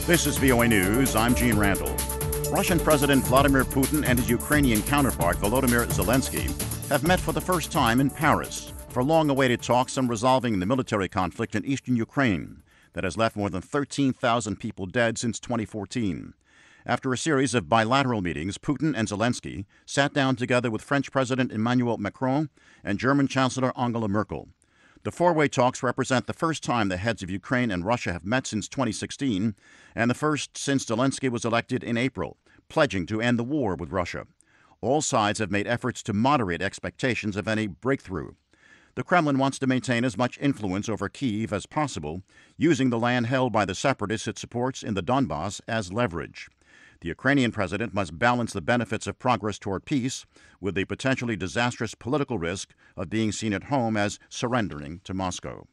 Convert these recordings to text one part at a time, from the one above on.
This is VOA News. I'm Gene Randall. Russian President Vladimir Putin and his Ukrainian counterpart Volodymyr Zelensky have met for the first time in Paris for long-awaited talks on resolving the military conflict in eastern Ukraine that has left more than 13,000 people dead since 2014. After a series of bilateral meetings, Putin and Zelensky sat down together with French President Emmanuel Macron and German Chancellor Angela Merkel. The four-way talks represent the first time the heads of Ukraine and Russia have met since 2016, and the first since Zelensky was elected in April, pledging to end the war with Russia. All sides have made efforts to moderate expectations of any breakthrough. The Kremlin wants to maintain as much influence over Kyiv as possible, using the land held by the separatists it supports in the Donbass as leverage. The Ukrainian president must balance the benefits of progress toward peace with the potentially disastrous political risk of being seen at home as surrendering to Moscow.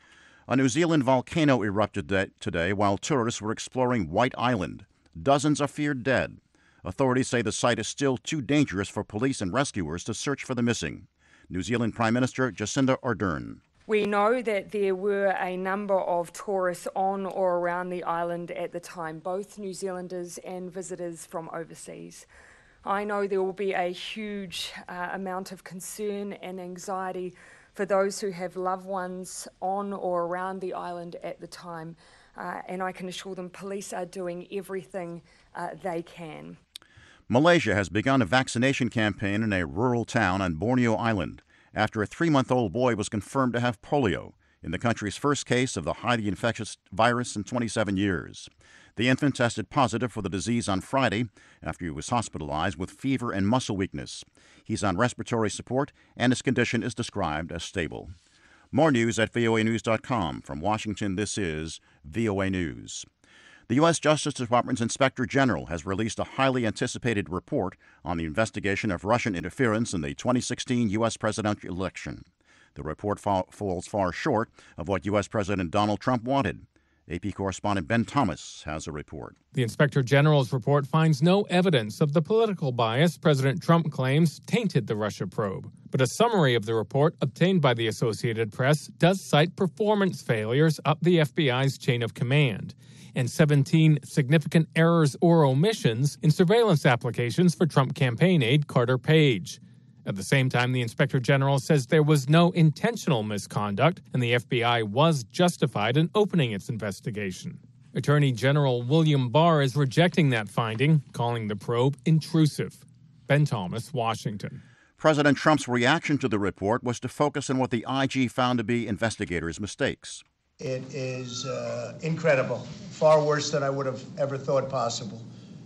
A New Zealand volcano erupted today while tourists were exploring White Island. Dozens are feared dead. Authorities say the site is still too dangerous for police and rescuers to search for the missing. New Zealand Prime Minister Jacinda Ardern. We know that there were a number of tourists on or around the island at the time, both New Zealanders and visitors from overseas. I know there will be a huge amount of concern and anxiety for those who have loved ones on or around the island at the time, and I can assure them police are doing everything they can. Malaysia has begun a vaccination campaign in a rural town on Borneo Island after a 3-month-old boy was confirmed to have polio, in the country's first case of the highly infectious virus in 27 years. The infant tested positive for the disease on Friday after he was hospitalized with fever and muscle weakness. He's on respiratory support, and his condition is described as stable. More news at voanews.com. From Washington, this is VOA News. The U.S. Justice Department's Inspector General has released a highly anticipated report on the investigation of Russian interference in the 2016 U.S. presidential election. The report falls far short of what U.S. President Donald Trump wanted. AP correspondent Ben Thomas has a report. The Inspector General's report finds no evidence of the political bias President Trump claims tainted the Russia probe. But a summary of the report obtained by the Associated Press does cite performance failures up the FBI's chain of command and 17 significant errors or omissions in surveillance applications for Trump campaign aide Carter Page. At the same time, the Inspector General says there was no intentional misconduct and the FBI was justified in opening its investigation. Attorney General William Barr is rejecting that finding, calling the probe intrusive. Ben Thomas, Washington. President Trump's reaction to the report was to focus on what the IG found to be investigators' mistakes. It is incredible, far worse than I would have ever thought possible.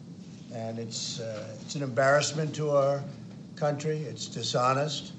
And it's an embarrassment to our country. It's dishonest.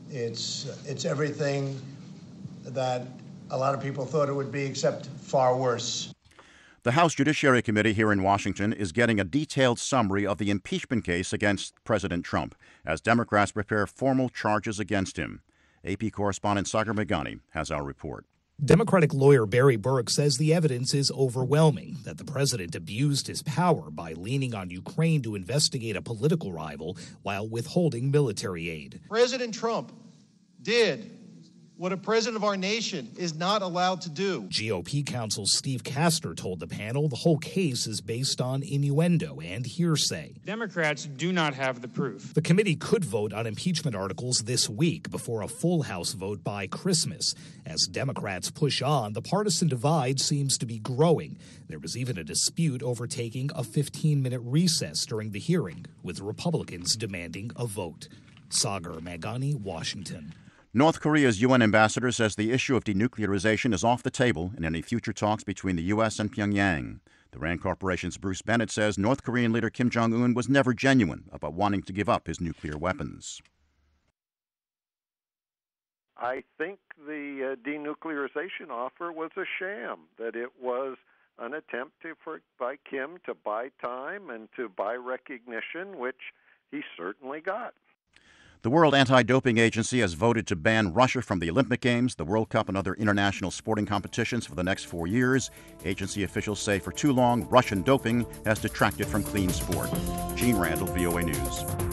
It's everything that a lot of people thought it would be, except far worse. The House Judiciary Committee here in Washington is getting a detailed summary of the impeachment case against President Trump as Democrats prepare formal charges against him. AP correspondent Sagar Meghani has our report. Democratic lawyer Barry Burke says the evidence is overwhelming, that the president abused his power by leaning on Ukraine to investigate a political rival while withholding military aid. President Trump did what a president of our nation is not allowed to do. GOP counsel Steve Castor told the panel the whole case is based on innuendo and hearsay. Democrats do not have the proof. The committee could vote on impeachment articles this week before a full House vote by Christmas. As Democrats push on, the partisan divide seems to be growing. There was even a dispute over taking a 15-minute recess during the hearing, with Republicans demanding a vote. Sagar Meghani, Washington. North Korea's UN ambassador says the issue of denuclearization is off the table in any future talks between the U.S. and Pyongyang. The RAND Corporation's Bruce Bennett says North Korean leader Kim Jong-un was never genuine about wanting to give up his nuclear weapons. I think the denuclearization offer was a sham, that it was an attempt by Kim to buy time and to buy recognition, which he certainly got. The World Anti-Doping Agency has voted to ban Russia from the Olympic Games, the World Cup, and other international sporting competitions for the next 4 years. Agency officials say for too long, Russian doping has detracted from clean sport. Gene Randall, VOA News.